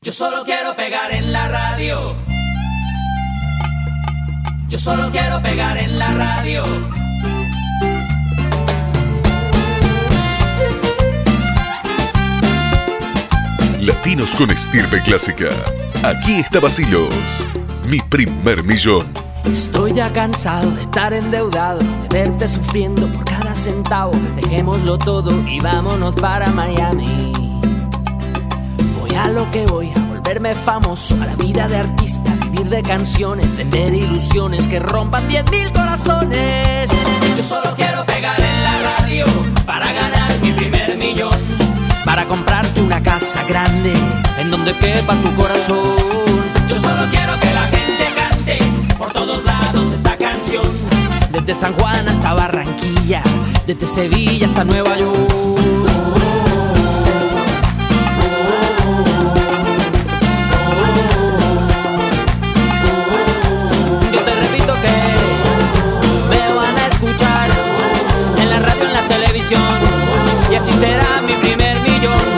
Yo solo quiero pegar en la radio. Yo solo quiero pegar en la radio. Latinos con estirpe clásica. Aquí está Bacilos, mi primer millón. Estoy ya cansado de estar endeudado, de verte sufriendo por cada centavo. Dejémoslo todo y vámonos para Miami. Voy a lo que voy, a volverme famoso, a la vida de artista, vivir de canciones, vender ilusiones que rompan 10,000 corazones. Yo solo quiero pegar en la radio para ganar mi primer millón, para comprarte una casa grande en donde quepa tu corazón. Yo solo quiero que la gente cante por todos lados esta canción, desde San Juan hasta Barranquilla, desde Sevilla hasta Nueva York. Yo te repito que me van a escuchar en la radio, en la televisión, y así será mi primer millón.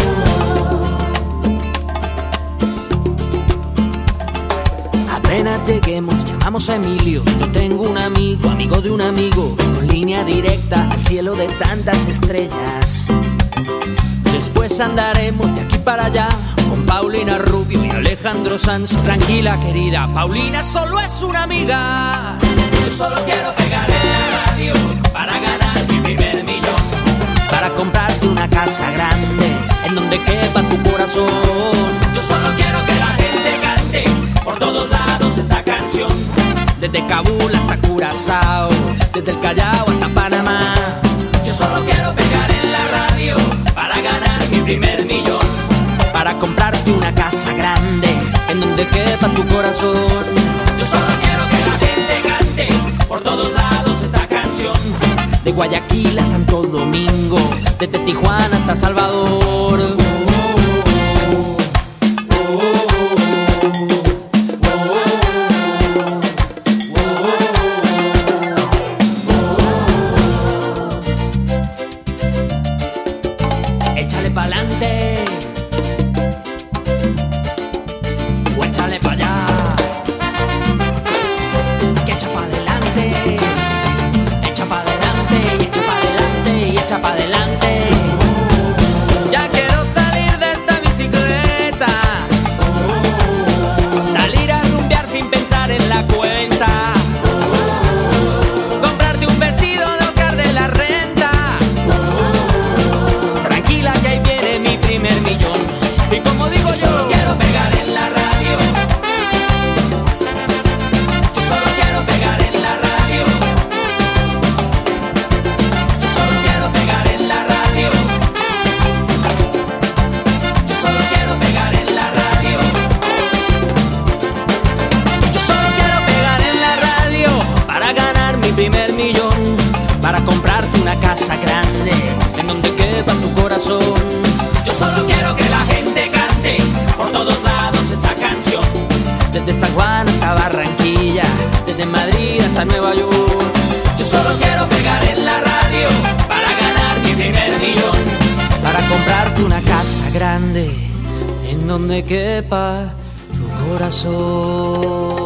Apenas lleguemos, llamamos a Emilio. Yo tengo un amigo, amigo de un amigo, con línea directa al cielo de tantas estrellas. Después andaremos de aquí para allá con Paulina Rubio y Alejandro Sanz. Tranquila, querida, Paulina solo es una amiga. Yo solo quiero pegar en la radio para ganar mi primer millón, para comprarte una casa grande en donde quepa tu corazón. Yo solo quiero que la gente cante por todos lados esta canción, desde Kabul hasta Curazao, desde el Callao hasta Panamá. Yo solo quiero pegar en la radio para ganar mi primer millón, para comprarte una casa grande en donde quepa tu corazón. Yo solo quiero que la gente cante por todos lados esta canción, de Guayaquil a Santo Domingo, desde Tijuana hasta Salvador. Échale pa'lante o échale pa' allá, que echa pa' adelante, echa pa' adelante y echa pa' adelante y echa pa' adelante. Ya quiero salir de esta bicicleta, salir a rumbear sin pensar en la cuenta, comprarte un vestido de Oscar de la Renta. Tranquila que ahí viene mi primer millón. Y como digo yo solo quiero pegar en la radio. Yo solo quiero pegar en la radio. Yo solo quiero pegar en la radio. Yo solo quiero pegar en la radio. Yo solo quiero pegar en la radio para ganar mi primer millón, para comprarte una casa grande en donde quepa tu corazón. Yo solo quiero que la gente cante por todos lados esta canción, desde San Juan hasta Barranquilla, desde Madrid hasta Nueva York. Yo solo quiero pegar en la radio para ganar mi primer millón, para comprarte una casa grande en donde quepa tu corazón.